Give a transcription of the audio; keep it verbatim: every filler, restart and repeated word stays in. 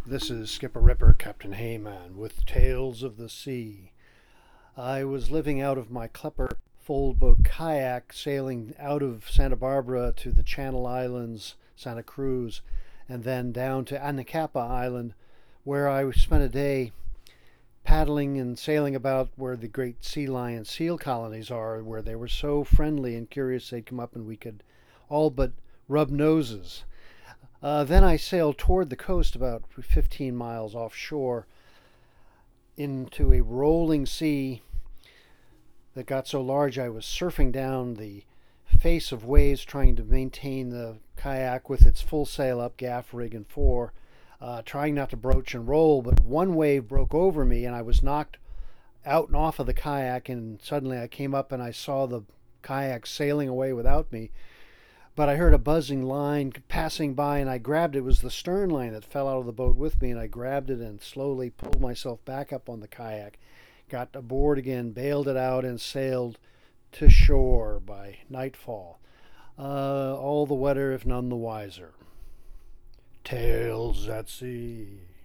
This is Skipper Ripper, Captain Hayman, with Tales of the Sea. I was living out of my Klepper foldboat kayak, sailing out of Santa Barbara to the Channel Islands, Santa Cruz, and then down to Anacapa Island, where I spent a day paddling and sailing about where the great sea lion seal colonies are, where they were so friendly and curious they'd come up and we could all but rub noses. Uh, then I sailed toward the coast about fifteen miles offshore into a rolling sea that got so large I was surfing down the face of waves trying to maintain the kayak with its full sail up, gaff, rig, and fore, uh, trying not to broach and roll, but one wave broke over me and I was knocked out and off of the kayak, and suddenly I came up and I saw the kayak sailing away without me. But I heard a buzzing line passing by, and I grabbed it. It was the stern line that fell out of the boat with me, and I grabbed it and slowly pulled myself back up on the kayak, got aboard again, bailed it out, and sailed to shore by nightfall. Uh, all the wetter, if none the wiser. Tales at sea.